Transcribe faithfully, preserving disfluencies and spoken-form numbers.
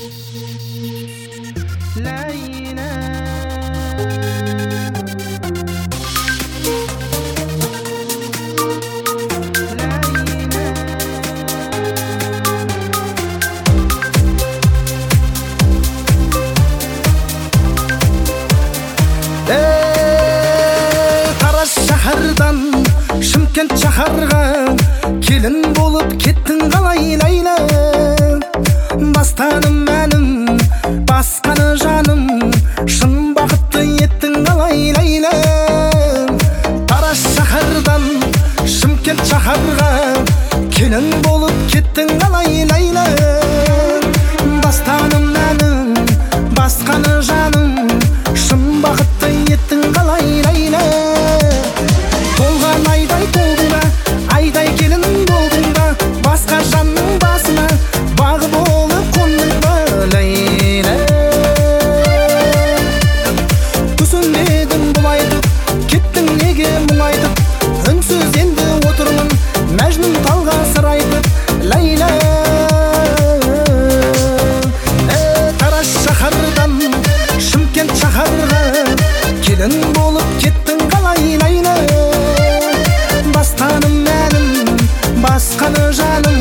Ләйлә шаһардан Шымкент шаһарға келін болып кеттің қалай Ләйлә бастадым әнім басқаны жаным шын бақытты еттің қалай Ләйлә Тараз шаһардан Шымкент шаһарға келін болып кеттің қалай Ләйлә бастадым әнім басқаны жаным шын бақытты еттің қалай Ләйлә толған айдай толдың ба айдай келін болдың ба басқа жанның басына бағы болып қондың ба Ләйлә түсінбедім бұл айтып кеттің неге мұң айтып үнсіз енді отырмын мәжнүн талға сыр айтып Ләйлә Тараз шаһардан Шымкент шаһарға келін болып кеттің қалай Ләйлә бастадым әнім басқаны жаным